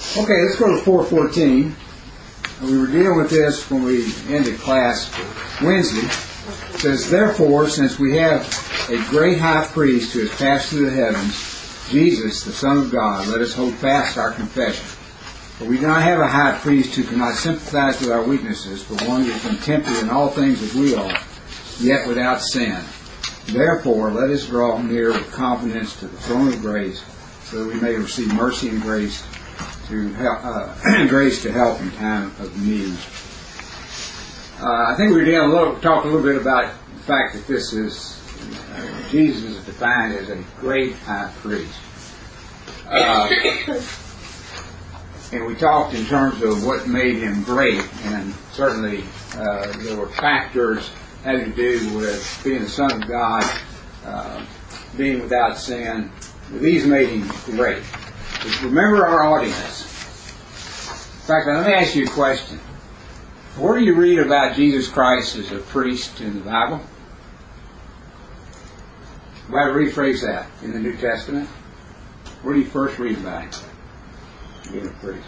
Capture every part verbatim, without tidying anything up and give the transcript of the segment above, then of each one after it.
Okay, let's go to four fourteen. We were dealing with this when we ended class Wednesday. It says, therefore, since we have a great high priest who has passed through the heavens, Jesus, the Son of God, let us hold fast our confession. For we do not have a high priest who cannot sympathize with our weaknesses, but one who has been tempted in all things as we are, yet without sin. Therefore, let us draw near with confidence to the throne of grace, so that we may receive mercy and grace to help, uh, grace to help in time of need. Uh, I think we were dealing a little, talked a little bit about the fact that this is uh, Jesus is defined as a great high priest, uh, and we talked in terms of what made him great, and certainly uh, there were factors having to do with being the Son of God, uh, being without sin. These made him great. But remember our audience. In fact, let me ask you a question. Where do you read about Jesus Christ as a priest in the Bible? Why rephrase that in the New Testament? Where do you first read about him being a priest?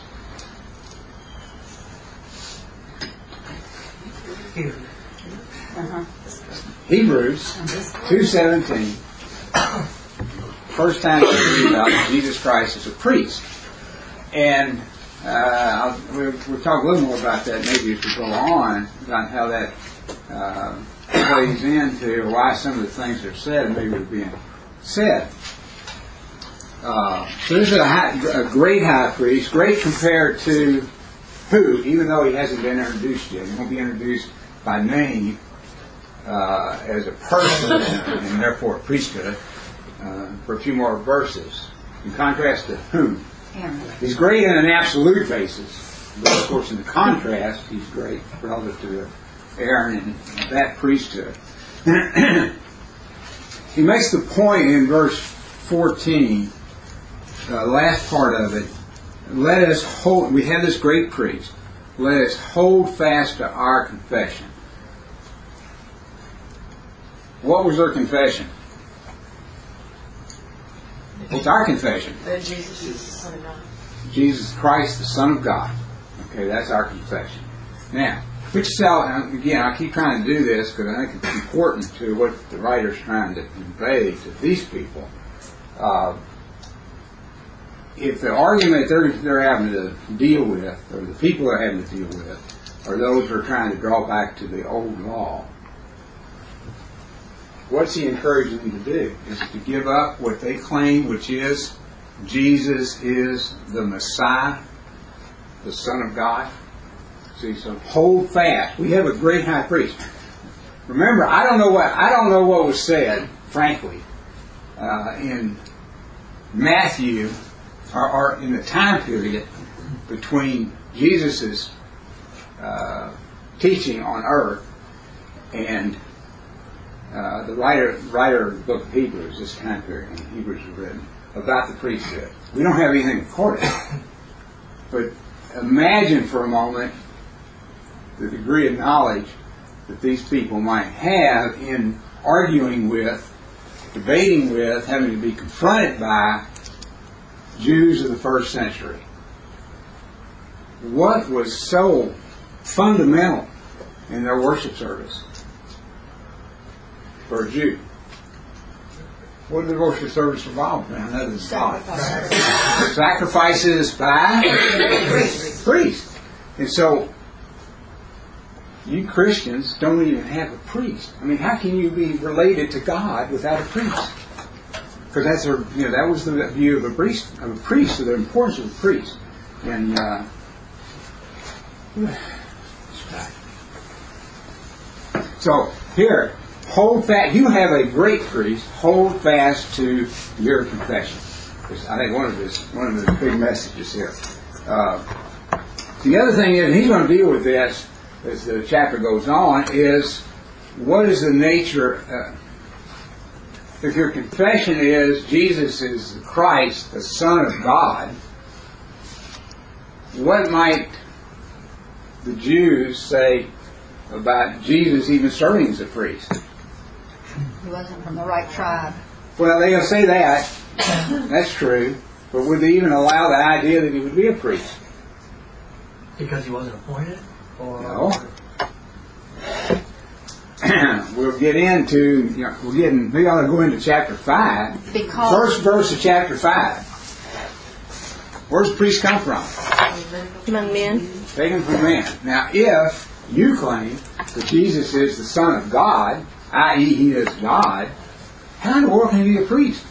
Uh-huh. Hebrews two seventeen. First time we read about Jesus Christ as a priest. And uh, I'll, we'll, we'll talk a little more about that maybe as we go on, about how that uh, plays into why some of the things that are said maybe are being said. Uh, so this is a, high, a great high priest, great compared to who, even though he hasn't been introduced yet. He won't be introduced by name uh, as a person and, and therefore a priesthood. Uh, for a few more verses. In contrast to whom? Aaron. He's great on an absolute basis, but of course in the contrast, he's great relative to Aaron and that priesthood. He makes the point in verse fourteen, the uh, last part of it, let us hold, we have this great priest, let us hold fast to our confession. What was their confession? What's our confession? That Jesus is the Son of God. Jesus Christ, the Son of God. Okay, that's our confession. Now, put yourself, and again, I keep trying to do this because I think it's important to what the writer's trying to convey to these people. Uh, if the argument they're, they're having to deal with, or the people they're having to deal with, are those who are trying to draw back to the old law, what's he encouraging them to do? Is to give up what they claim, which is Jesus is the Messiah, the Son of God. See, so hold fast. We have a great high priest. Remember, I don't know what I don't know what was said, frankly, uh, in Matthew, or, or in the time period between Jesus' uh, teaching on earth and Uh, the writer, writer of the book of Hebrews, this time period when Hebrews was written, about the priesthood. We don't have anything recorded. But imagine for a moment the degree of knowledge that these people might have in arguing with, debating with, having to be confronted by Jews of the first century. What was so fundamental in their worship service for a Jew? What did the worship service revolve around other than God? Sacrifices by priest. And so, you Christians don't even have a priest. I mean, how can you be related to God without a priest? Because that's a, you know, that was the view of a priest, of a priest, of the importance of a priest. And uh, so here, hold fast. You have a great priest. Hold fast to your confession. I think one of his one of the big messages here. Uh, the other thing is, and he's going to deal with this as the chapter goes on, is what is the nature? Uh, if your confession is Jesus is Christ, the Son of God, what might the Jews say about Jesus even serving as a priest? He wasn't from the right tribe. Well, they're going to say that. That's true. But would they even allow the idea that he would be a priest? Because he wasn't appointed? Or No. We'll get into, you know, we're getting, we ought to go into chapter five. Because First verse of chapter five. Where does priest come from? Among men. Taken from man. Now, if you claim that Jesus is the Son of God, that is, he is God, how in the world can he be a priest?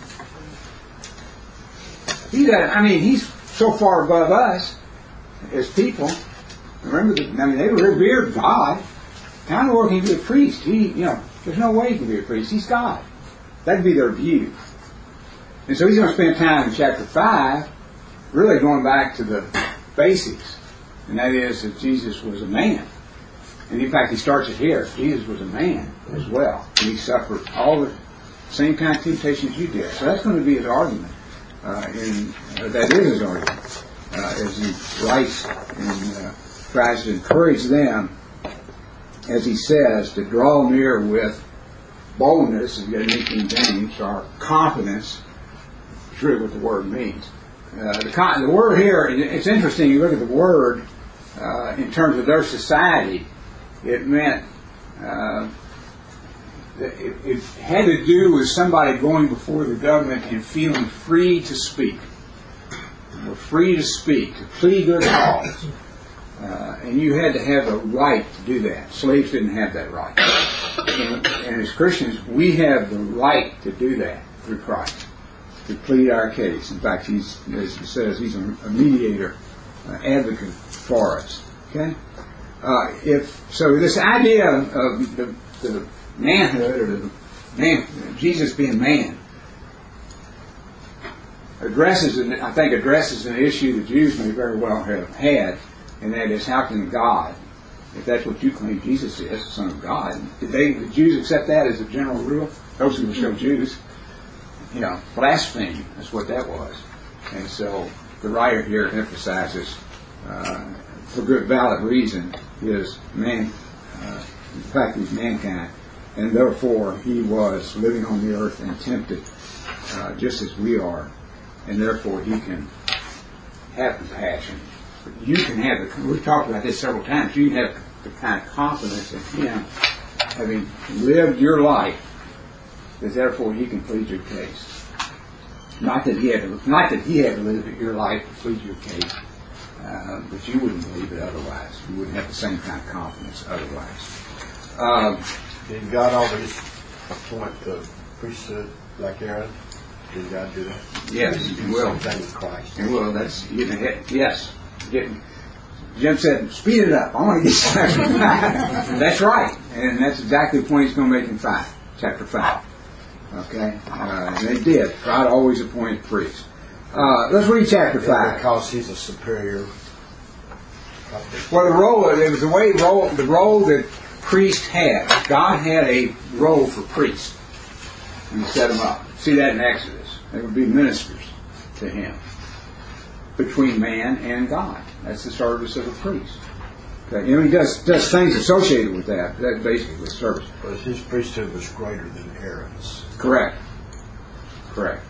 He doesn't, I mean, he's so far above us as people. Remember, the, I mean, they revered God. How in the world can he be a priest? He, you know, there's no way he can be a priest. He's God. That'd be their view. And so he's going to spend time in chapter five really going back to the basics. And that is that Jesus was a man. And in fact, he starts it here. Jesus was a man as well. And he suffered all the same kind of temptations you did. So that's going to be his argument. Uh, and uh, that is his argument. Uh, as he writes and uh, tries to encourage them, as he says, to draw near with boldness, as you got New King James, or confidence. It's really what the word means. Uh, the, con- the word here, it's interesting, you look at the word uh, in terms of their society, it meant, uh, it, it had to do with somebody going before the government and feeling free to speak. We're free to speak, to plead good cause. Uh, and you had to have a right to do that. Slaves didn't have that right. And, and as Christians, we have the right to do that through Christ, to plead our case. In fact, he's, as he says, he's a, a mediator, uh, advocate for us. Okay? Uh, if so, this idea of the, the manhood or the man, Jesus being man, addresses, an, I think, addresses an issue the Jews may very well have had, and that is, how can God, if that's what you claim Jesus is, the Son of God, did they, the Jews accept that as a general rule? Those who were still Jews, you know, blasphemy. That's what that was. And so the writer here emphasizes, uh, for good, valid reason, his man, uh, the fact that he's mankind, and therefore he was living on the earth and tempted, uh, just as we are, and therefore he can have compassion. But you can have the, we've talked about this several times, you can have the kind of confidence in him, having lived your life, that therefore he can plead your case. Not that he had to, not that he had to live your life to plead your case, uh, but you wouldn't believe it otherwise. You wouldn't have the same kind of confidence otherwise. Um, Did God always appoint the priesthood like Aaron? Did God do that? yes, he will. Same thing with Christ. He will. That's getting ahead. Yes, getting. Jim said, "Speed it up. I want to get started." That's right, and that's exactly the point he's going to make in five, chapter five. Okay, uh, and they did. God always appointed priests. Uh, let's read chapter five. Because he's a superior. Well, the role, it was the way role, the role that priest had. God had a role for priests, and he set them up. See that in Exodus. They would be ministers to him, between man and God. That's the service of a priest. Okay, you know, he does does things associated with that. That's basically service. But his priesthood was greater than Aaron's. Correct. Correct.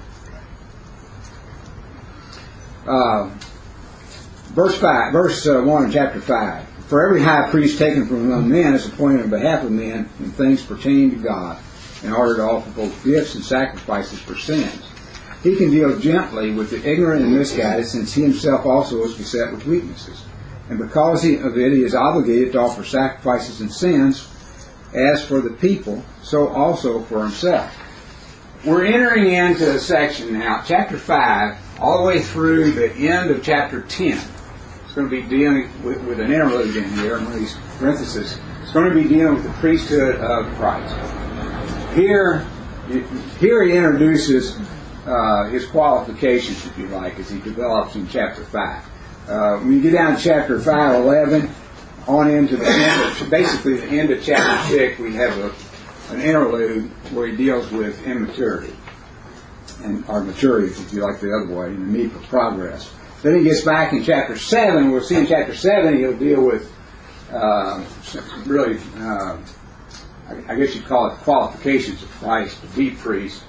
Uh, verse five, verse uh, one of chapter five. For every high priest taken from among men is appointed on behalf of men in things pertaining to God, in order to offer both gifts and sacrifices for sins. He can deal gently with the ignorant and misguided, since he himself also is beset with weaknesses. And because he, of it he is obligated to offer sacrifices and sins, as for the people, so also for himself. We're entering into a section now, chapter five, all the way through the end of chapter ten. It's going to be dealing with, with an interlude in here, in these parentheses. It's going to be dealing with the priesthood of Christ. Here, here he introduces uh, his qualifications, if you like, as he develops in chapter five. Uh, when you get down to chapter five, eleven, on into the end of, basically the end of chapter six, we have a, an interlude where he deals with immaturity, and or maturity, if you like the other way, and the need for progress. Then he gets back in chapter seven. We'll see in chapter seven he'll deal with uh, really, uh, I guess you'd call it qualifications of Christ to be priest.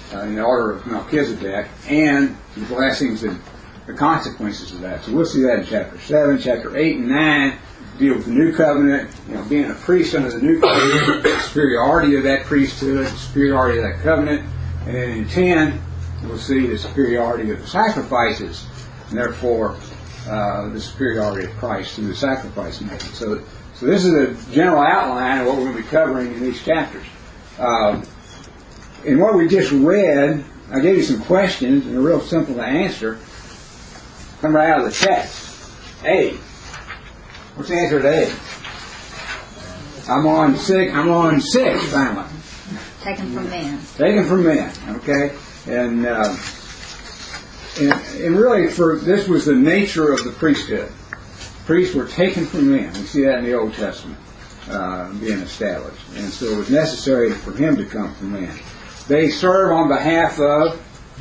uh, in the order of Melchizedek, and the blessings and the consequences of that. So we'll see that in chapter seven. Chapter eight and nine deal with the new covenant, you know, being a priest under the new covenant, the superiority of that priesthood, the superiority of that covenant. And then in ten, we'll see the superiority of the sacrifices, and therefore uh, the superiority of Christ through the sacrifice making. So, so this is a general outline of what we're going to be covering in these chapters. Um, in what we just read, I gave you some questions, and they're real simple to answer. Come right out of the text. A. What's the answer to A? I'm on six. I'm on six. Finally, Taken from men. taken from men. Okay, and, uh, and and really, for this was the nature of the priesthood. Priests were taken from men. We see that in the Old Testament uh, being established, and so it was necessary for him to come from men. They serve on behalf of.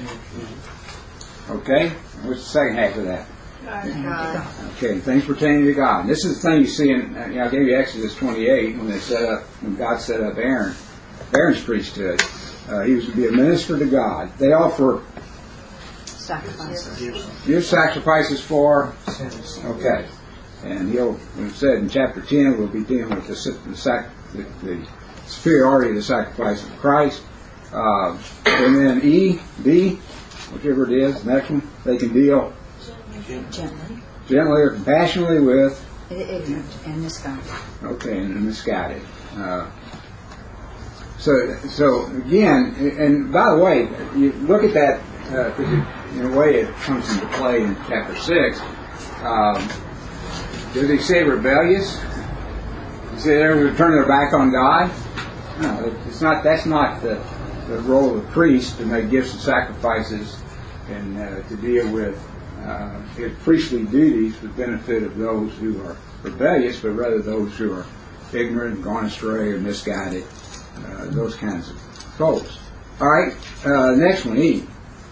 Okay, what's the second half of that? God. Okay, things pertaining to God. And this is the thing you see in, you know, I gave you Exodus twenty-eight when they set up, when God set up Aaron, Aaron's priesthood. Uh, he was to be a minister to God. They offer Sacrifices. give sacrifices for. Okay, and he'll, when it said in chapter ten, we'll be dealing with the the, sac, the, the superiority of the sacrifice of Christ. Uh, and then E, D, whichever it is, next one, they can deal Gently. gently or compassionately with. Ignorant and misguided. Okay, and misguided. Uh, so, so again, and by the way, you look at that because uh, in a way it comes into play in chapter six. Um, does he say rebellious? Does he say they're going to turn their back on God? No, it's not. That's not the, the role of the priest to make gifts and sacrifices and uh, to deal with uh, his priestly duties for the benefit of those who are rebellious, but rather those who are ignorant, gone astray, or misguided. Uh, those kinds of folks. All right, uh, next one, E.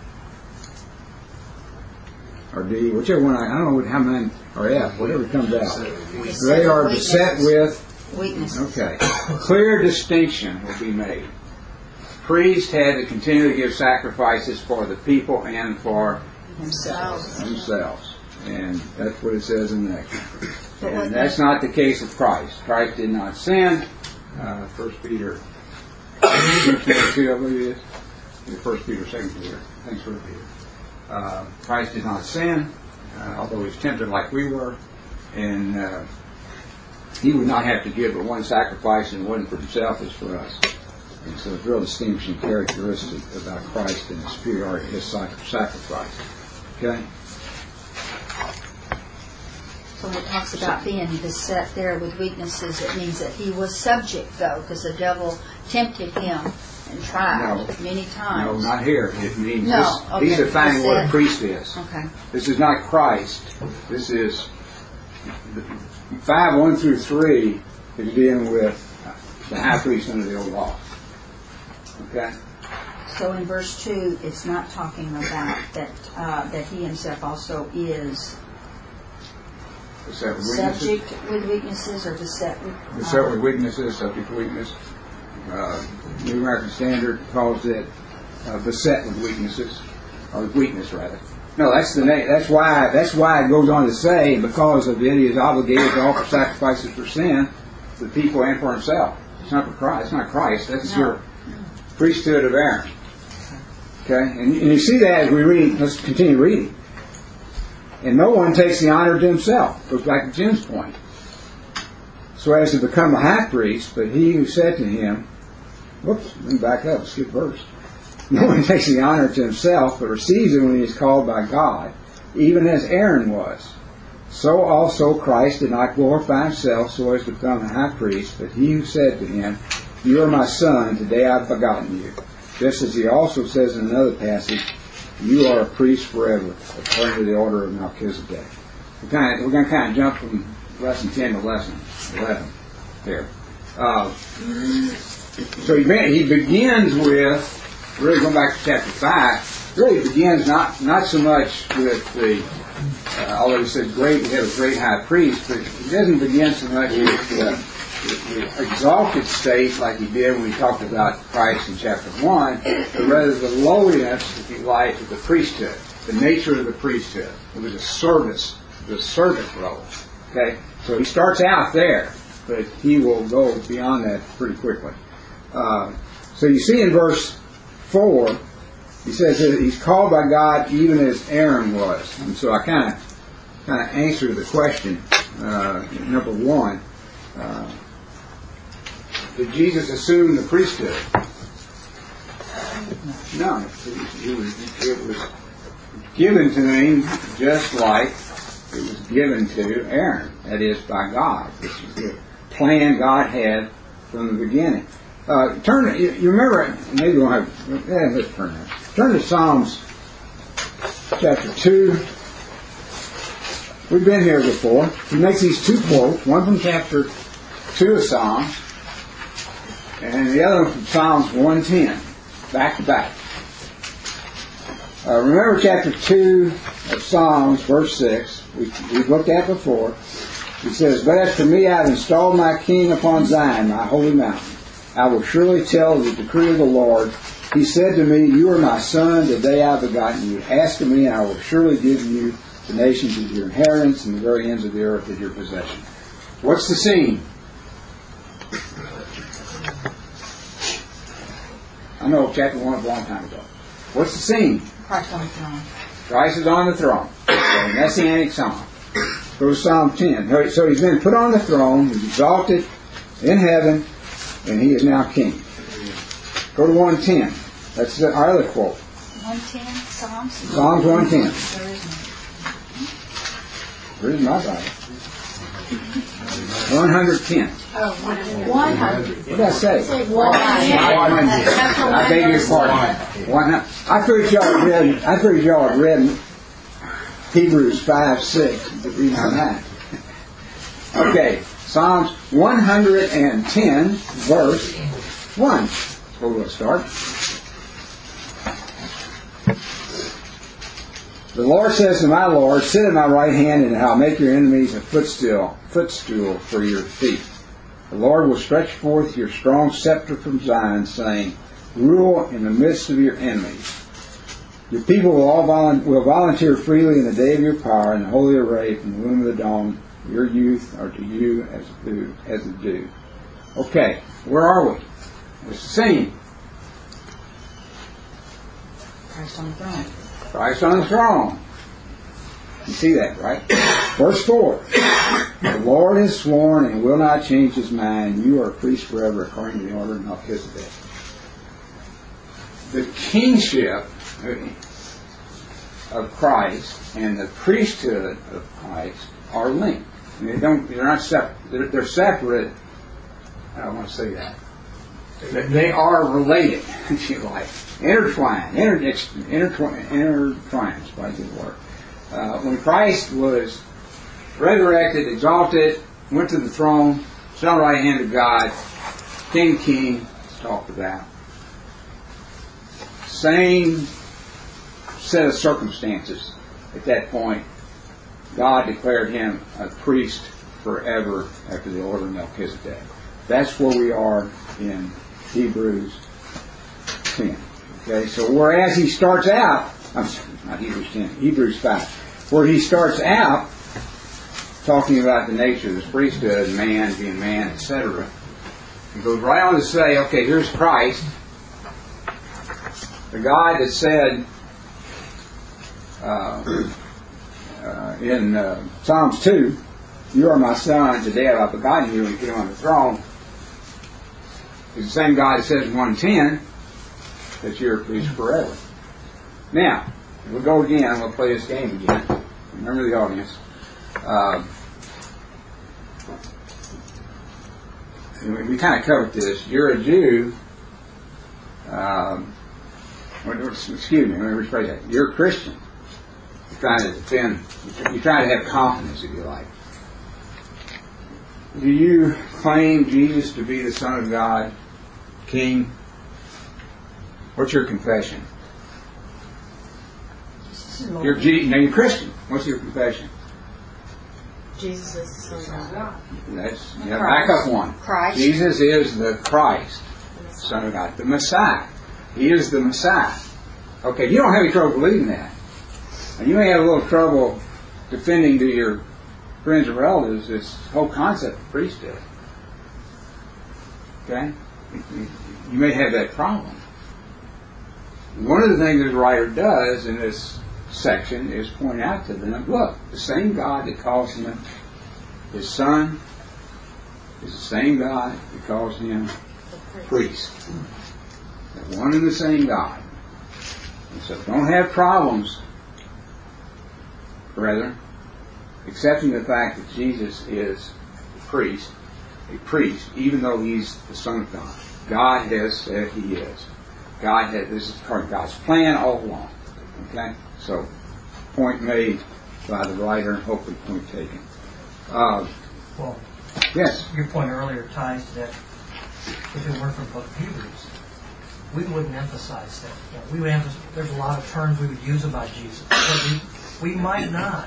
Or D, whichever one, I, I don't know how many, or F, whatever comes out. They are beset with weakness. Okay. Clear distinction will be made. Priests had to continue to give sacrifices for the people and for Themselves. themselves. And that's what it says in the next one. And that's not the case of Christ. Christ did not sin. Uh, First Peter two twenty-two, I believe it is. First Peter, Second Peter. Thanks for Peter. Uh, Christ did not sin, uh, although he was tempted like we were, and uh, he would not have to give but one sacrifice, and it wasn't for himself, it's for us. And so it's a real distinguishing characteristic about Christ and the superiority of his sacrifice. Okay? So when it talks about being beset there with weaknesses, it means that he was subject, though, because the devil tempted him and tried No. many No, times. not here. It means No, this, okay. he's defining what a Beset. priest is. Okay. This is not Christ. This is five one through three is dealing with the high priest under the old law. Okay. So in verse two, it's not talking about that uh, that he himself also is Beset with weaknesses. subject with weaknesses or beset with. uh, Beset with weaknesses, subject to weakness. Uh, New American Standard calls it uh, beset with weaknesses, or weakness rather. No, that's the name. That's why. That's why it goes on to say, because of it, he is obligated to offer sacrifices for sin, for the people and for himself. It's not for Christ. It's not Christ. That's No. your priesthood of Aaron. Okay, and, and you see that as we read. Let's continue reading. And no one takes the honor to himself. Goes back to Jim's point. So as to become a high priest, but he who said to him, whoops, let me back up, skip verse. No one takes the honor to himself, but receives it when he is called by God, even as Aaron was. So also Christ did not glorify himself so as to become a high priest, but he who said to him, you are my son, today I have begotten you. Just as he also says in another passage, you are a priest forever, according to the order of Melchizedek. We're, kind of, we're going to kind of jump from lesson ten to lesson eleven there. Uh, so he, he begins with, really going back to chapter five, really begins not, not so much with the, uh, although he said great, we have a great high priest, but he doesn't begin so much with uh, the exalted state like he did when we talked about Christ in chapter one, but rather the lowliness, if you like, of the priesthood, the nature of the priesthood. It was a service, the servant role. Okay, so he starts out there, but he will go beyond that pretty quickly. Uh, so you see in verse four, he says that he's called by God even as Aaron was. And so I kind of kind of answer the question, uh, number one. Uh, did Jesus assume the priesthood? No. It was, it was given to him just like it was given to Aaron. That is, by God. This is the plan God had from the beginning. Uh, turn. You, you remember? Maybe we'll have. Yeah, let's turn there. Turn to Psalms chapter two. We've been here before. He makes these two quotes, one from chapter two of Psalms, and the other one from Psalms one ten, back to back. Uh, remember chapter two of Psalms, verse six, we, we've looked at before. He says, "But as for me, I have installed my king upon Zion, my holy mountain. I will surely tell the decree of the Lord. He said to me, you are my son, the day I have begotten you. Ask of me, and I will surely give you the nations as your inheritance, and the very ends of the earth as your possession." What's the scene? I know chapter one was a long time ago. What's the scene? Christ on the throne. Christ is on the throne. The Messianic psalm. Go to Psalm ten. So he's been put on the throne, he's exalted in heaven, and he is now king. Go to one ten. That's our other quote. one ten, Psalms? Psalms one ten. There is none. Where's my Bible? one ten. Oh, one hundred. What did I say? One hundred. I beg your pardon. one hundred. I figured y'all had read, I figured y'all had read Hebrews five six to read on that. Okay, Psalms one hundred ten, verse one. So we'll start. The Lord says to my Lord, sit at my right hand, and I'll make your enemies a footstool, footstool for your feet. The Lord will stretch forth your strong scepter from Zion, saying, rule in the midst of your enemies. Your people will all volu- will volunteer freely in the day of your power, in the holy array from the womb of the dawn. Your youth are to you as a dew. As a dew. Okay, where are we? What's the scene? Christ on the throne. Christ on the throne. You see that, right? Verse four. The Lord has sworn and will not change his mind. You are a priest forever according to the order of Melchizedek. The kingship of Christ and the priesthood of Christ are linked. And they don't, they're not separate. They're, they're separate. I don't want to say that. They are related, if you like. Intertwined. Inter, intertwined. Intertwined is probably a good word. Uh, when Christ was resurrected, exalted, went to the throne, sat on the right hand of God, King of Kings, talked about. Same set of circumstances at that point. God declared him a priest forever after the order of Melchizedek. That's where we are in Hebrews ten. Okay, so whereas he starts out, I'm sorry, not Hebrews ten, Hebrews five, where he starts out talking about the nature of this priesthood, man being man, et cetera. He goes right on to say, okay, here's Christ, the God that said uh, uh, in uh, Psalms two, you are my son, today have I begotten you, and you on the throne. It's the same God that says in one ten that you're a priest forever. Now, we'll go again. I'm going to play this game again. Remember the audience. Uh, we, we kind of covered this. You're a Jew. Um, excuse me, let me rephrase that. You're a Christian. You're trying to defend. You're trying to have confidence, if you like. Do you claim Jesus to be the Son of God, King? What's your confession? You're G- now you're Christian. What's your confession? Jesus is the Son of God. That's, yeah, back up one. Christ. Jesus is the Christ, Son of God, the Messiah. He is the Messiah. Okay, you don't have any trouble believing that. And you may have a little trouble defending to your friends and relatives this whole concept of priesthood. Okay? You may have that problem. One of the things this writer does in this section is point out to them, look, the same God that calls him his son is the same God that calls him priest. They're one and the same God. And so don't have problems, brethren, accepting the fact that Jesus is a priest, a priest, even though he's the Son of God. God has said he is. God has, this is part of God's plan all along. Okay? So, point made by the writer, and hopefully point taken. Uh, Well, yes? your point earlier ties to that. If it weren't for the book of Hebrews, we wouldn't emphasize that. You know, we would emphasize, there's a lot of terms we would use about Jesus. But we, we might not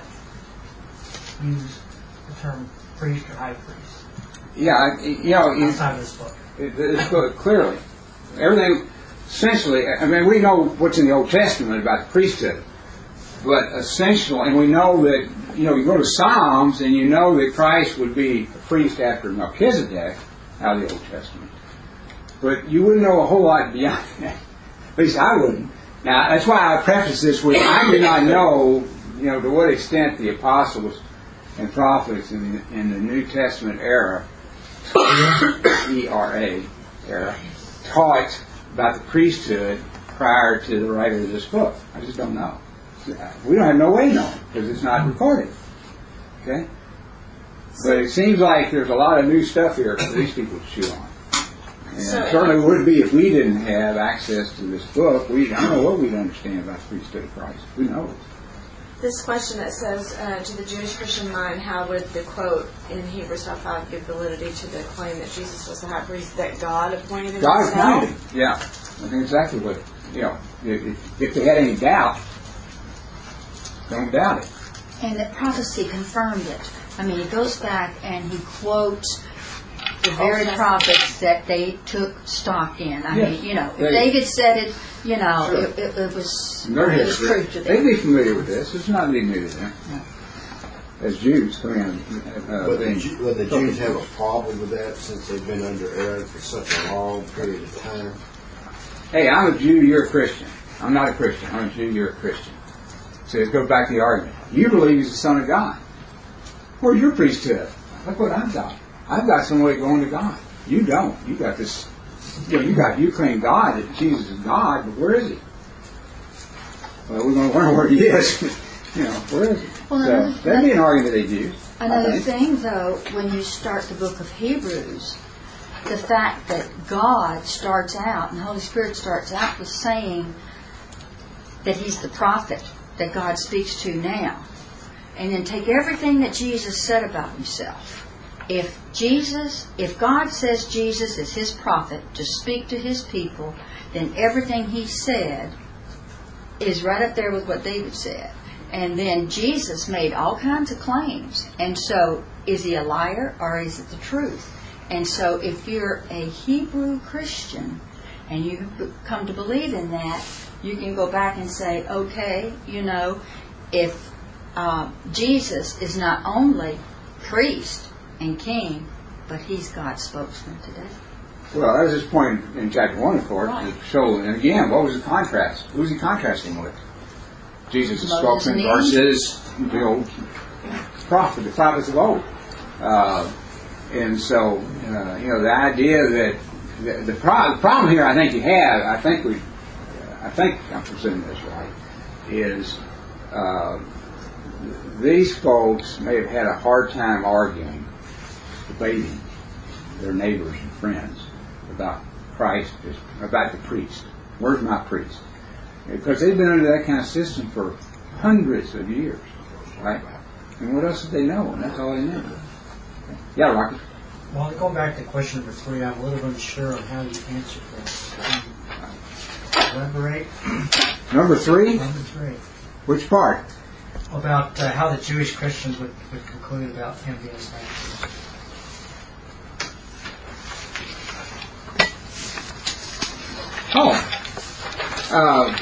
use the term priest or high priest. Yeah, you know, outside of this book. It, it's good, clearly. Everything, essentially, I mean, we know what's in the Old Testament about the priesthood. But essentially, and we know that, you know, you go to Psalms and you know that Christ would be a priest after Melchizedek out of the Old Testament. But you wouldn't know a whole lot beyond that. At least I wouldn't. Now, that's why I preface this with, I do not know, you know, to what extent the apostles and prophets in the, in the New Testament era, E R A era, taught about the priesthood prior to the writer of this book. I just don't know. We don't have no way to know because it's not recorded. Okay? But it seems like there's a lot of new stuff here for these people to chew on. And So, it certainly would be if we didn't have access to this book. We, I don't know what we'd understand about the priesthood of Christ. Who knows? This question that says, uh, to the Jewish Christian mind, how would the quote in Hebrews five give validity to the claim that Jesus was the high priest that God appointed him God himself? appointed him. Yeah. I think exactly what, you know, if, if they had any doubt, don't doubt it. And the prophecy confirmed it. I mean, it goes back and he quotes the very prophets that they took stock in. I Yes. mean, you know, if They- David said it, you know, Sure. it, it, it was, Their it was history. true to They'd them. be familiar with this. It's not anything new to them. As Jews coming in. Uh, Would the, being- Ju- would the Jews have a problem with that since they've been under Aaron for such a long period of time? Hey, I'm a Jew, you're a Christian. I'm not a Christian. I'm a Jew, you're a Christian. So let's go back to the argument. You believe he's the Son of God. Where's your priesthood? Look what I've got. I've got some way going to God. You don't. You got this. You know, you got. You claim God that Jesus is God, but where is he? Well, we're going to learn where he is. You know, where is he? Well, so another- that'd be an argument they use. I Another think. thing, though, when you start the book of Hebrews, the fact that God starts out, and the Holy Spirit starts out with saying that he's the prophet that God speaks to now. And then take everything that Jesus said about himself. If Jesus, if God says Jesus is his prophet to speak to his people, then everything he said is right up there with what David said. And then Jesus made all kinds of claims. And so, is he a liar or is it the truth? And so, if you're a Hebrew Christian and you come to believe in that, you can go back and say, okay, you know, if uh, Jesus is not only priest and king, but he's God's spokesman today. Well, that was his point in chapter one, of course. Right. So, and again, what was the contrast? Who was he contrasting with? Jesus' Moses spokesman and versus the old prophet, the prophets of old. Uh, and so, uh, you know, the idea that the, the, pro- the problem here, I think you have, I think we, I think I'm presenting this right, is uh, these folks may have had a hard time arguing, debating their neighbors and friends about Christ, about the priest. Where's my priest? Because they've been under that kind of system for hundreds of years, right? And what else did they know? And that's all they knew. Yeah, Rocky. Well, to go back to question number three, I'm a little unsure on how you answered this. Elaborate. Number three? Number three. Which part? about uh, how the Jewish Christians would, would conclude about him being slain. Oh. Uh,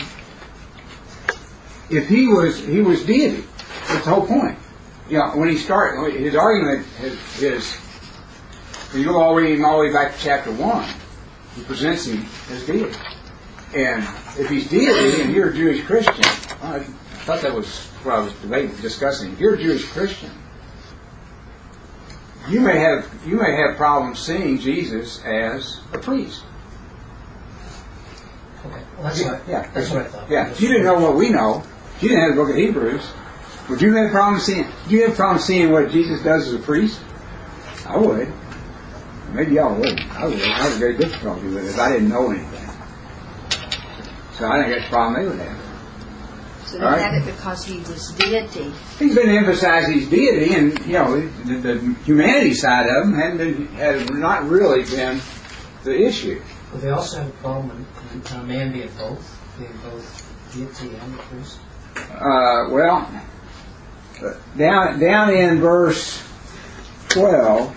if he was he was deity, that's the whole point. You know, when he started, his argument is, is when you go all the way all the way back to chapter one, he presents him as deity. And if he's deity and you're a Jewish Christian, I thought that was what I was debating, discussing. If you're a Jewish Christian, you may have you may have problems seeing Jesus as a priest. Okay. Well, that's what, Yeah, that's what I thought. Yeah, if you didn't know what we know, if you didn't have the book of Hebrews, would you have a problem seeing? Do you have a problem seeing what Jesus does as a priest? I would. Maybe y'all wouldn't. I would. I have very difficulty with it if I didn't know anything. So I think that's a problem they would have. So they All right. had it because he was deity. He's been emphasized his deity, and you know the, the humanity side of him hadn't been, had not really been the issue. But they also have a problem with a man being both, being both deity and the priest. Uh, well, down down in verse twelve.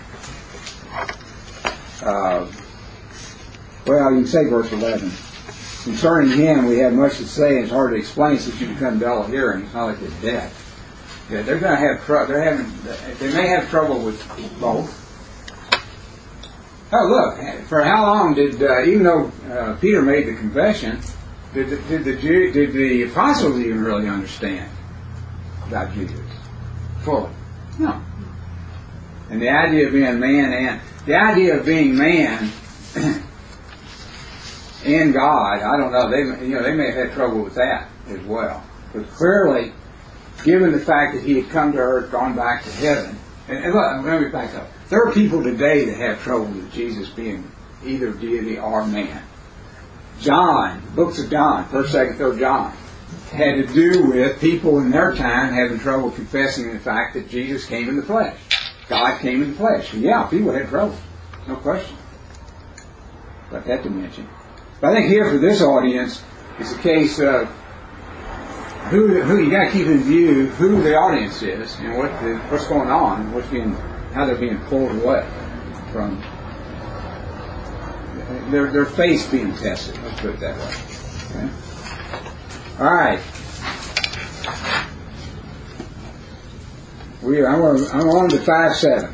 Uh, well, you can say verse eleven. Concerning him, we have much to say, and it's hard to explain since you become dull of hearing. It's not like it's deaf. Yeah, they're going to have trouble. They're having. They may have trouble with both. Oh, look! For how long did, uh, even though uh, Peter made the confession, did the, did the Jew, did the apostles even really understand about Jesus fully? No. And the idea of being man and the idea of being man and God, I don't know. They, you know, they may have had trouble with that as well. But clearly, given the fact that he had come to earth, gone back to heaven, and, and look, let me back up. There are people today that have trouble with Jesus being either deity or man. John, books of John, first, second, third John, had to do with people in their time having trouble confessing the fact that Jesus came in the flesh. God came in the flesh. And yeah, people had trouble. No question. But that dimension. But I think here for this audience, it's a case of who, who you got to keep in view who the audience is and what the, what's going on, what's being, how they're being pulled away from their their faith being tested. Let's put it that way. Okay? All right. We are, I'm, on, I'm on to five seven.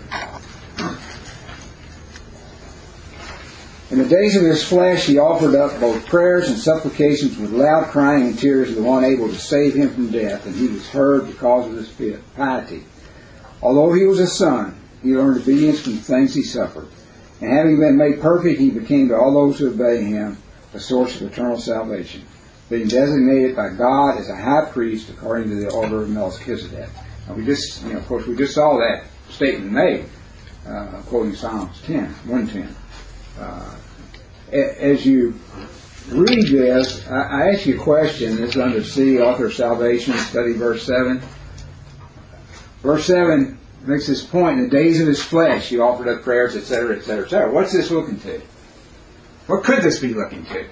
In the days of his flesh he offered up both prayers and supplications with loud crying and tears to the one able to save him from death, and he was heard because of his piety. Although he was a son, he learned obedience from the things he suffered. And having been made perfect, he became to all those who obey him a source of eternal salvation, being designated by God as a high priest according to the order of Melchizedek. Now we just, you know, of course, we just saw that statement made, uh, quoting Psalms ten, one ten. Uh, as you read this, I, I ask you a question. This is under C, author of salvation, study verse seven. Verse seven makes this point. In the days of his flesh, he offered up prayers, et cetera, et cetera, et cetera. What's this looking to? What could this be looking to?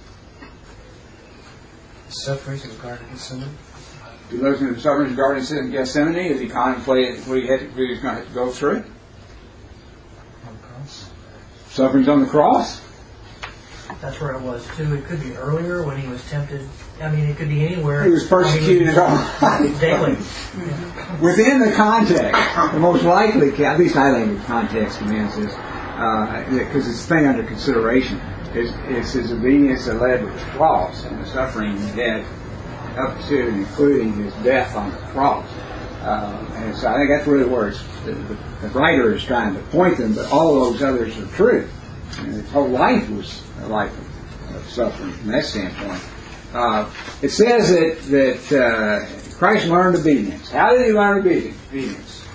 Sufferings in the Garden of Gethsemane. He lives in the sufferings in the Garden of Gethsemane as he contemplated what he, had to, what he was going to have to go through. On the cross. Sufferings on the cross. That's where it was too. It could be earlier when he was tempted. I mean, it could be anywhere. He was persecuted all right. daily. Within the context, the most likely, at least I think the context demands this, because uh, it's a thing under consideration, is, is his obedience that led to his cross and the suffering he had up to and including his death on the cross. Uh, and so I think that's really where it's, the, the, the writer is trying to point them, but all those others are true. And his whole life was a life of, of suffering from that standpoint. Uh, it says that, that uh, Christ learned obedience. How did he learn obedience?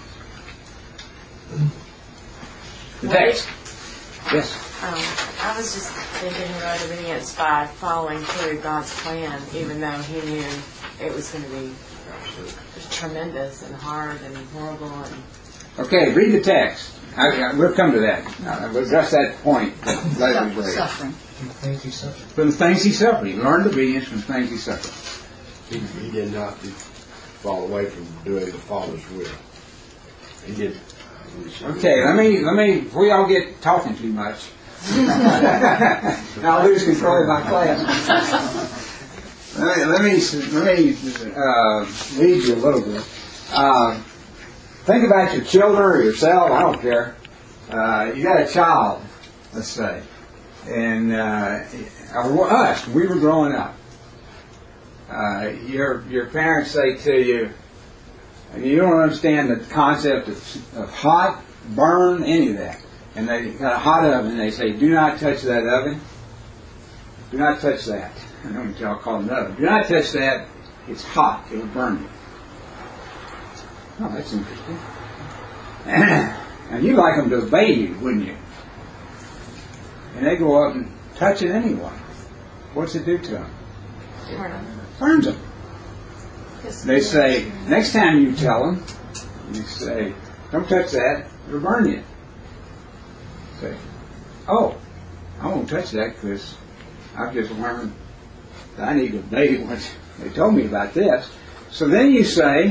The text. Yes. Um, I was just thinking he learned obedience by following through God's plan, even though he knew it was going to be tremendous and hard and horrible. And Okay, read the text. I, I, we'll come to that. Uh, we'll address that point later. Suffering. From the things he suffered. From the things he suffered. He learned obedience from the things he suffered. He, he did not fall away from doing the Father's will. He did. Okay, let me, let me, before y'all get talking too much, I'll lose control of my class. Let me, let me, let me uh, lead you a little bit. Uh, think about your children or yourself, I don't care. Uh, you got a child, let's say, and uh, or us, we were growing up. Uh, your your parents say to you, and you don't understand the concept of, of hot, burn, any of that. And they got a hot oven, and they say, do not touch that oven. Do not touch that. I know what y'all call it an oven. Do not touch that. It's hot. It will burn you. Oh, that's interesting. And you'd like them to obey you, wouldn't you? And they go up and touch it anyway. What's it do to them? Burns them. They say, next time you tell them, you say, don't touch that, it'll burn you. Say, oh, I won't touch that because I've just learned that I need to obey what they told me about this. So then you say,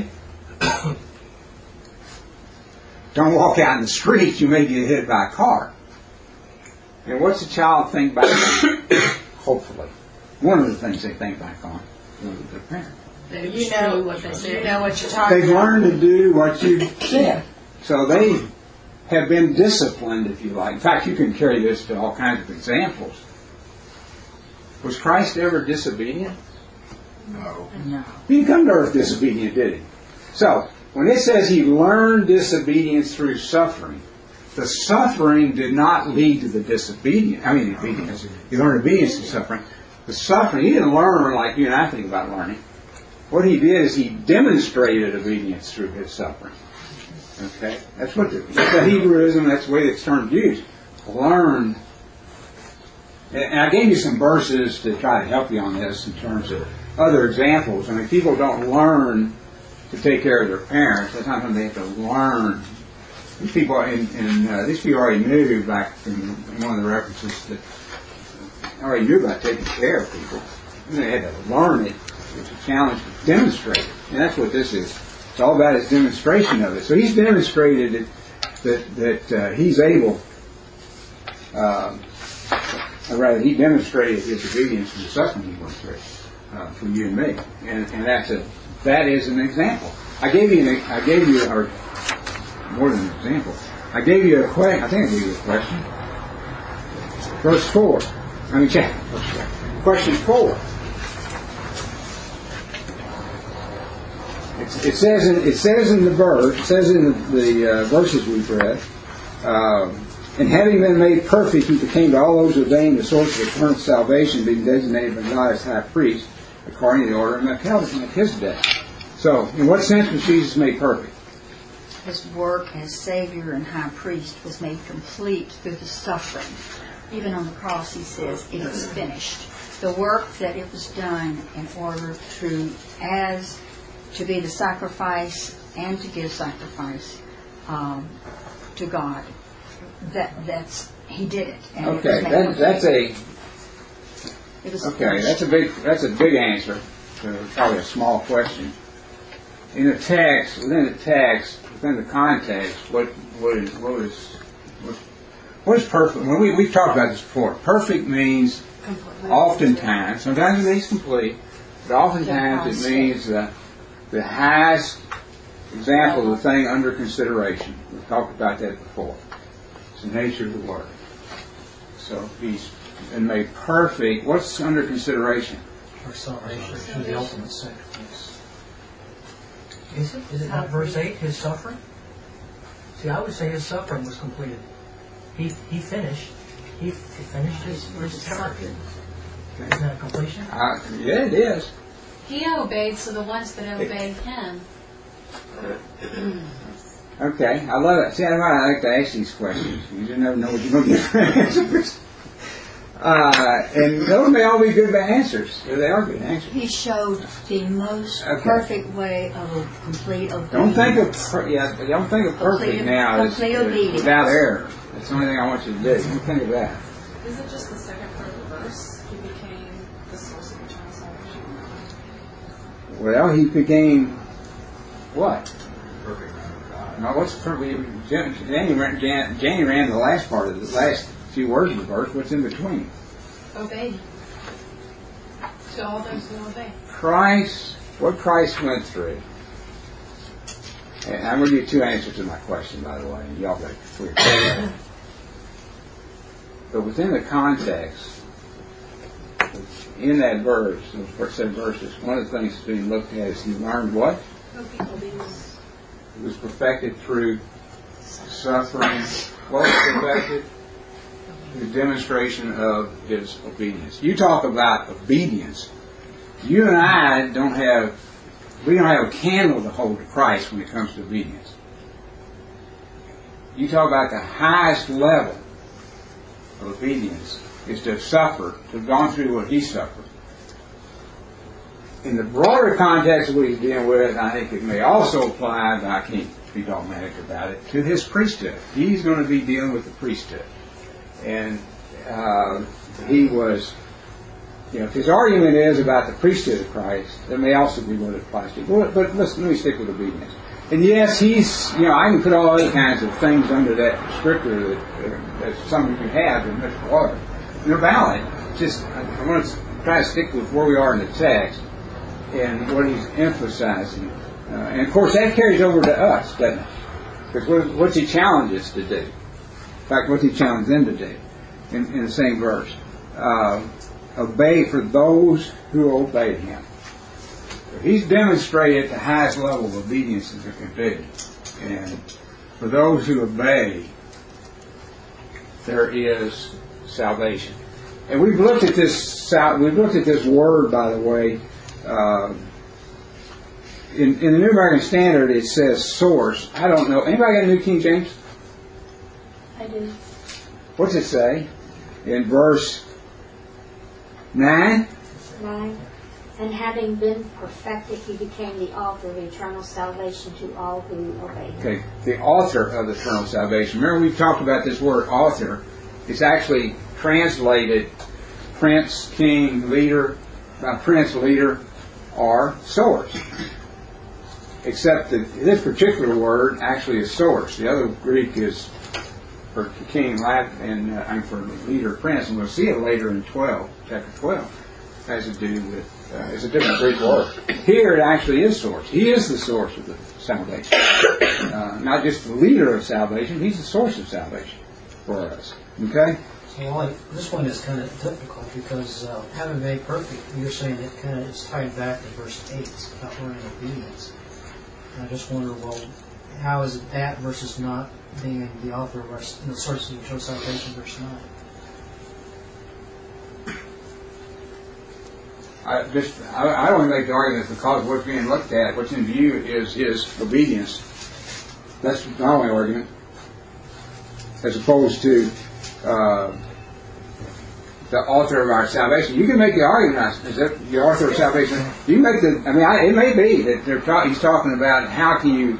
don't walk out in the street, you may get hit by a car. And what's the child think back on? Hopefully. One of the things they think back on was their parent. You know what they say. You know what you're talking They've about. learned to do what you said. So they have been disciplined, if you like. In fact, you can carry this to all kinds of examples. Was Christ ever disobedient? No. No. He didn't come to earth disobedient, did he? So, when it says he learned disobedience through suffering, the suffering did not lead to the disobedience. I mean, obedience. He learned obedience through suffering. The suffering, he didn't learn like you and I think about learning. What he did is he demonstrated obedience through his suffering. Okay? That's what the, that's the Hebrewism, that's the way it's termed used. Learn. And I gave you some verses to try to help you on this in terms of other examples. I mean, people don't learn to take care of their parents. That's not something they have to learn. These people, in, in, uh, these people already knew back in, in one of the references that already knew about taking care of people. And they had to learn it. It's a challenge to demonstrate it. And that's what this is. It's all about his demonstration of it. So he's demonstrated it, that, that uh, he's able, um, or rather, he demonstrated his obedience to the suffering he went through uh, for you and me. And, and that's a, that is an example. I gave you, an, I gave you, or more than an example, I gave you a question. I think I gave you a question. Verse four. I mean, check. Question four. It, it says in it says in the verse, it says in the, the uh, verses we've read, um, and having been made perfect, he became to all those ordained the source of eternal salvation, being designated by God as high priest, according to the order of Melchizedek. So, in what sense was Jesus made perfect? His work as Savior and High Priest was made complete through the suffering. Even on the cross, he says, it is finished. The work that it was done in order to, as to be the sacrifice and to give sacrifice um, to God. That that's he did it. And Okay, it was that, that's a it was okay. finished. That's a big that's a big answer to probably a small question. In the text, within the text, within the context, what what is what is what, what is perfect? When we we've talked about this before. Perfect means Completely. oftentimes, sometimes it means complete, but oftentimes it means the the highest example of the thing under consideration. We've talked about that before. It's the nature of the Word. So he's been made perfect. What's under consideration? Our salvation through the ultimate sacrifice. Is it? Is it not verse eight, his suffering? See, I would say his suffering was completed. He he finished. He, he finished his, his suffering. Isn't that a completion? Uh, yeah, it is. He obeyed, so the ones that obeyed him. Okay, I love it. See, I like to ask these questions. You just never know what you're going to get for answers. Uh, and those may all be good answers. They are good answers. He showed the most Okay. perfect way of a complete obedience. Don't think of per- yeah, don't think of perfect Complete- now as, complete as obedience. without error. That's the only thing I want you to do. Don't think of that. Is it just the second part of the verse? He became the source of eternal salvation. Well, he became what? Perfect man of God. Now, what's the, we, Janie ran, Jan, Janie ran the last part of the last few words of the verse. What's in between? Obeyed. To all those who obey. Christ, what Christ went through. And I'm going to give you two answers to my question, by the way. And y'all got clear. But within the context, in that verse, those first seven verses, one of the things that's being looked at is he learned what? Obedience. It was perfected through suffering. What was perfected? The demonstration of his obedience. You talk about obedience. You and I don't have, we don't have a candle to hold to Christ when it comes to obedience. You talk about the highest level of obedience is to have suffered, to have gone through what he suffered. In the broader context of what he's dealing with, I think it may also apply, but I can't be dogmatic about it, to his priesthood. He's going to be dealing with the priesthood. And uh, he was, you know, if his argument is about the priesthood of Christ, that may also be what it applies to. But, but let's, let me stick with obedience. And yes, he's, you know, I can put all other kinds of things under that descriptor that, uh, that some of you have in Mister Water. And they're valid. Just, I, I want to try to stick with where we are in the text and what he's emphasizing. Uh, and of course, that carries over to us, doesn't it? Because what, what's he challenged us to do? In fact, what's he challenged them to do? In, in the same verse. Uh, obey for those who obey him. He's demonstrated the highest level of obedience that there can be. And for those who obey, there is salvation. And we've looked at this we've looked at this word, by the way. Uh, in, in the New American Standard, it says source. I don't know. Anybody got a New King James? I do. What's it say? In verse nine? nine. And having been perfected, he became the author of eternal salvation to all who obey him. Okay, the author of eternal salvation. Remember, we've talked about this word author. It's actually translated prince, king, leader, uh, prince, leader, or source. Except that this particular word actually is source. The other Greek is for king and uh, I'm for leader, prince, and we'll see it later in twelve, chapter twelve. It has to do with. Uh, it's a different Greek word. Here it actually is source. He is the source of the salvation. Uh, not just the leader of salvation, he's the source of salvation for us. Okay? So like, this one is kind of difficult because uh, having made perfect, you're saying it kind of is tied back to verse eight about learning obedience. And I just wonder, well, how is it that versus not being the author of our, the source of eternal salvation, verse nine? I just I, I don't make the argument because what's being looked at, what's in view is his obedience. That's my only argument. As opposed to uh, the author of our salvation. You can make the argument, is that the author of salvation? You can make the, I mean, I, it may be that they're ta- he's talking about how can you,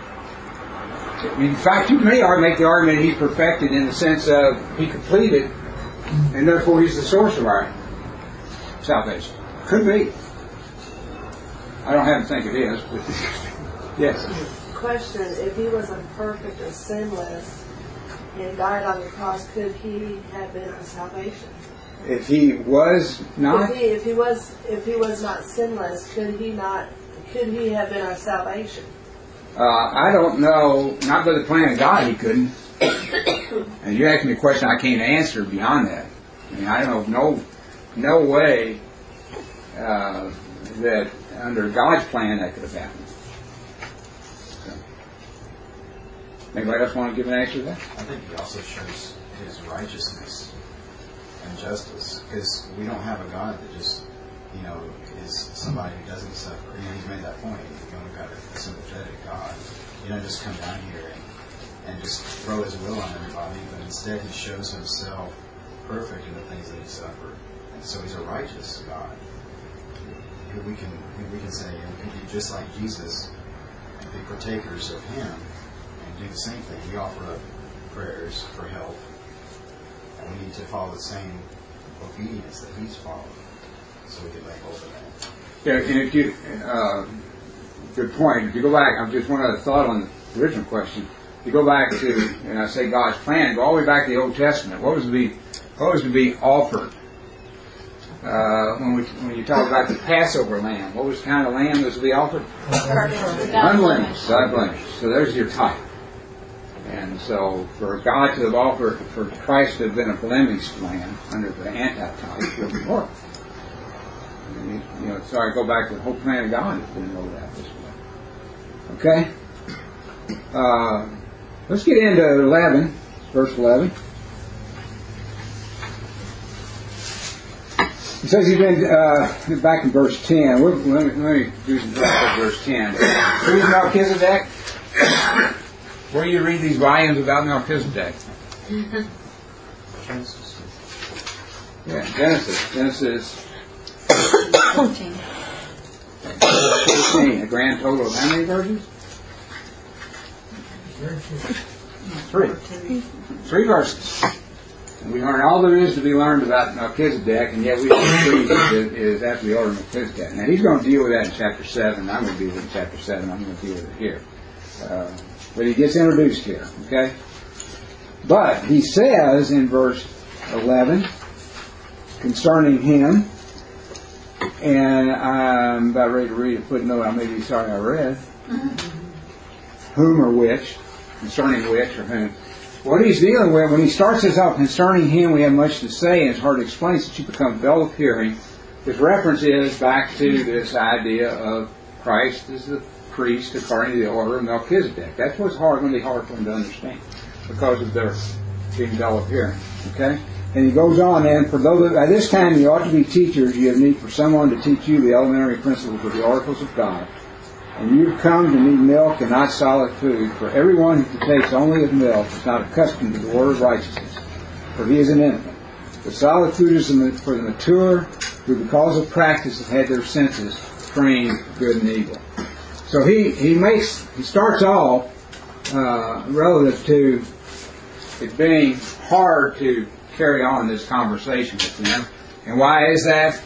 in fact, you may make the argument he's perfected in the sense of he completed, and therefore he's the source of our salvation. Could be. I don't have to think it is, but yes. Question, if he wasn't perfect or sinless and died on the cross, could he have been our salvation? If he was not, If he, if he was if he was not sinless, could he not could he have been our salvation? uh, I don't know, not by the plan of God he couldn't. And you asked me a question I can't answer beyond that. I mean, I don't know, no, no way uh, that under God's plan that could have happened. So. Anybody else want to give an answer to that? I think he also shows his righteousness and justice, because we don't have a God that just, you know, is somebody who doesn't suffer. You know, he's made that point. You know, we've got a sympathetic God. You don't just come down here and, and just throw his will on everybody, but instead he shows himself perfect in the things that he suffered. And so he's a righteous God. We can we can say, and we can be just like Jesus and be partakers of him and do the same thing. We offer up prayers for help, and we need to follow the same obedience that he's followed, so we can lay hold of that. Yeah, and if you, uh, good point. If you go back, I've just one other thought on the original question. If you go back to, and I say God's plan, go all the way back to the Old Testament. What was to be, what was to be offered? Uh, when we when you talk about the Passover lamb, what was the kind of lamb that was to be offered? Unblemished, without blemish. So there's your type. And so for God to have offered, for Christ to have been a blemished lamb under the antitype would be horrible. You know, sorry, go back to the whole plan of God has been rolled out this way. Okay? Uh, let's get into eleven, verse eleven. It says he's been, uh, back in verse ten. We'll, let, me, let me do some stuff with verse ten. Who's Melchizedek? Where do you read these volumes about Melchizedek? Genesis. Yeah, Genesis. Genesis fourteen. fourteen. A grand total of how many verses? Three. Three verses. And we learn all there is to be learned about Melchizedek, and yet we don't see that it is after the order of Melchizedek. Now, he's going to deal with that in chapter seven. I'm going to deal with it in chapter seven. I'm going to deal with it here. Uh, but he gets introduced here, okay? But he says in verse eleven, concerning him, and I'm about ready to read a footnote I may be sorry I read, whom or which, concerning which or whom. What he's dealing with, when he starts this off, concerning him we have much to say, and it's hard to explain since you become dull of hearing. His reference is back to this idea of Christ as the priest according to the order of Melchizedek. That's what's hard, going to be hard for them to understand because of their being dull of hearing. Okay? And he goes on then, for those by this time you ought to be teachers, you have need for someone to teach you the elementary principles of the oracles of God. And you've come to need milk and not solid food, for everyone who takes only of milk is not accustomed to the word of righteousness, for he is an infant. The solid food is for the mature, who because of practice have had their senses trained good and evil. So he, he makes, he starts off uh, relative to it being hard to carry on this conversation with them. And why is that?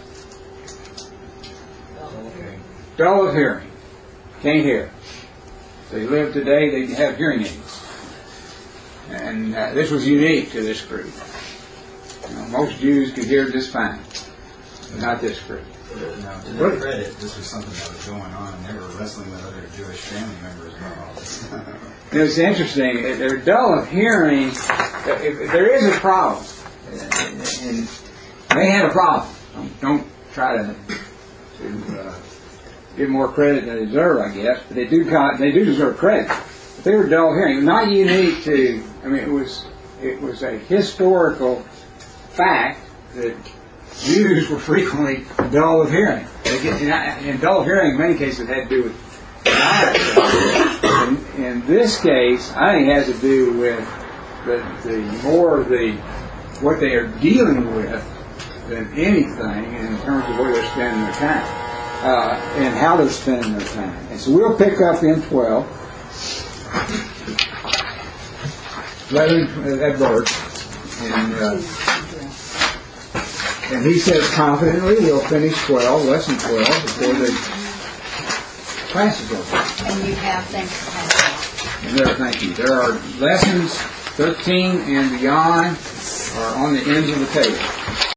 Dull of hearing. Can't hear. They live today, they have hearing aids. And uh, this was unique to this group. You know, most Jews could hear just fine, but not this group. Now, to their credit, this was something that was going on, and they were wrestling with other Jewish family members as well. It's interesting. They're dull of hearing. There is a problem. And they had a problem. Don't, don't try to, to uh, give more credit than they deserve, I guess. But they do they do deserve credit. But they were dull of hearing. Not unique to. I mean, it was it was a historical fact that Jews were frequently dull of hearing. They get, and dull of hearing in many cases had to do with in, in this case, I think it has to do with the, the more the what they are dealing with than anything in terms of where they're spending their time uh, and how they're spending their time. And so we'll pick up in twelve, eleven, that verse, and. Uh, And he says confidently we'll finish twelve, lesson twelve, before the class is over. And you have things to pass out. And there, thank you. There are lessons thirteen and beyond are on the ends of the table.